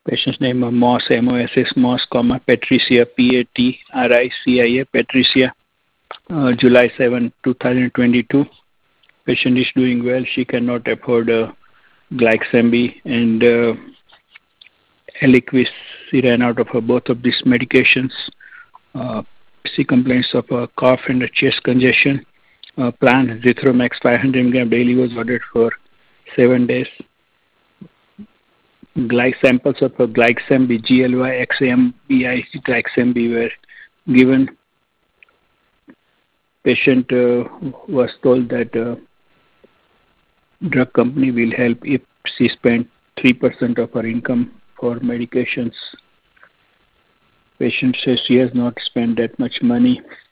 Patient's name is Moss, M-O-S-S, Moss, Patricia, P-A-T-R-I-C-I-A, Patricia, July 7, 2022. Patient is doing well. She cannot afford Glyxambi and Eliquis. She ran out of both of these medications. She complains of a cough and a chest congestion. Plan Zithromax 500 mg daily was ordered for 7 days. Samples of Glyxambi, GLY-XAMBI, Glyxambi were given. Patient was told that drug company will help if she spent 3% of her income for medications. Patient says she has not spent that much money.